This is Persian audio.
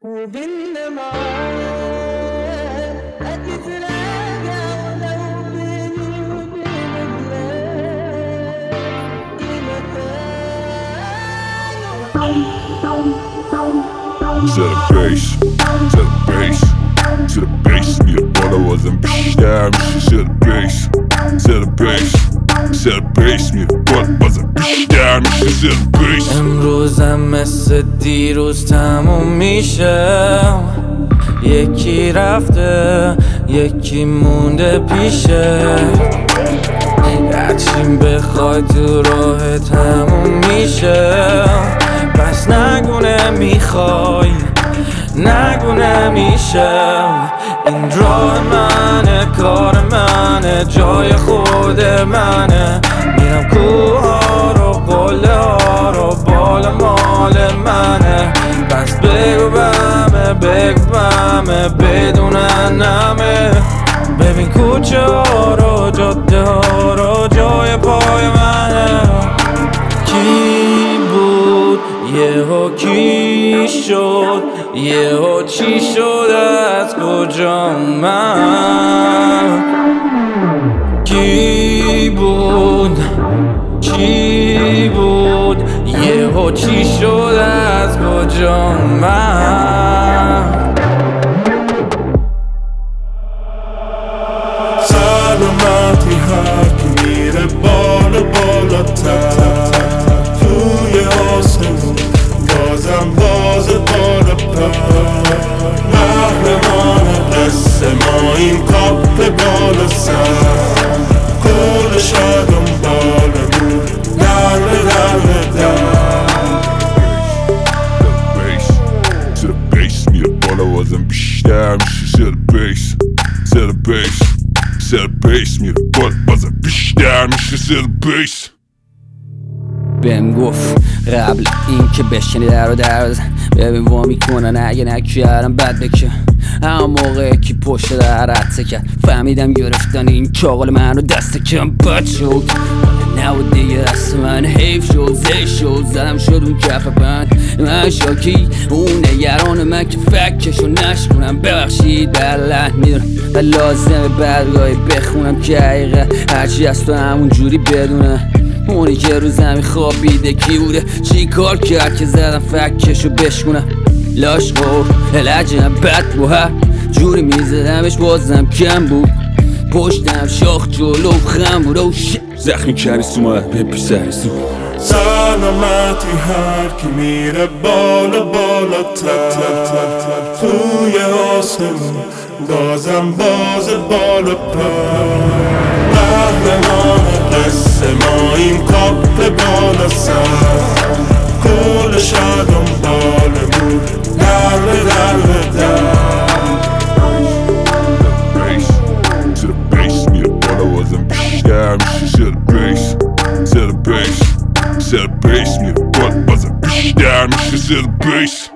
وبينما هتتراجع ولو بيني وبينك To the base, to the base, to the base. Mir بالا بازم بیشتر میشه. To the base, to the base, to the base. mir بالا بازم بیشتر میشه. To the base. امروزم مثل دیروز تموم میشه. یکی رفته یکی مونده پیشه. هرچی بخوای تو راه تموم میشه. پس نگونه میخوای نگونه میشه. این راه منه کار منه جای خود منه. میرم کوه ها رو قله ها رو بال مال منه. پس بگو بمه بدون نمه. ببین کوچه ها رو جاده ها رو جای پای منه. کی بود یهو کی شد یهو چی شد از کجا من. کی بود یهو چی شد از کجا من. سلامتی هر کی میره بالا بالاتر توی آسمون بازم باز بالا پر. قهرمان قصه ما این کاپ بالا سر. کل شاید بالمون در To the base, mir بالا بازم بیشتر میشه. To the base, to the base, to the base. mir بالا بازم بیشتر میشه. To the base. بهم گفت قبل این که بشنی در بزن. ببین وا میکنن اگه نکردم بد بکن. همون موقع کی پشت در رد کرد فهمیدم گرفتن این چاقل منو دست کم بد شد. نبود دیگه دست من حیف شد زی شد. زدم شد اون کف بند من شاکی اون نگران من که فکشو نشکنم. ببخشید بله میدونم و لازمه بدگاهی بخونم که حقیقه هرچی از تو همون جوری بدونه. اونی که رو زمین خوابیده کی بوده چی کار کرد که زدم فکشو بشکنم. لاش خور لجنم بد بو هر جوری میزدمش بازم کم بود. پشتم شاخ جلو خم بود. او زخمی کردی اومد بپی سرسو. سلامتی هر کی میره بالا بالاتر توی آسمون بازم باز بالا پر. قهرمان قصه ما این کاپ بالا سر. کل شادم بالمون در To the base, mir بالا بازم بیشتر میشه. To the base, to the base, to the base. mir بالا بازم بیشتر میشه. To the base.